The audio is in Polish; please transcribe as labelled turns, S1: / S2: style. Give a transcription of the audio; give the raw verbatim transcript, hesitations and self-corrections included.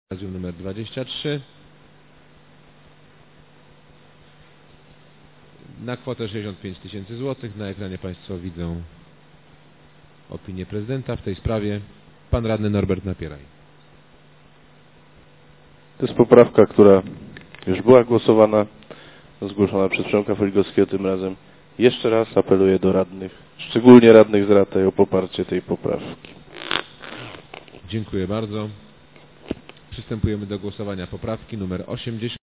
S1: Gimnazjum numer dwadzieścia trzy na kwotę sześćdziesiąt pięć tysięcy złotych. Na ekranie Państwo widzą opinię prezydenta w tej sprawie. Pan radny Norbert Napieraj.
S2: To jest poprawka, która już była głosowana, zgłoszona przez Przemka Foligowskiego tym razem. Jeszcze raz apeluję do radnych, szczególnie radnych z Rataj, o poparcie tej poprawki.
S1: Dziękuję bardzo. Przystępujemy do głosowania poprawki numer osiemdziesiąt.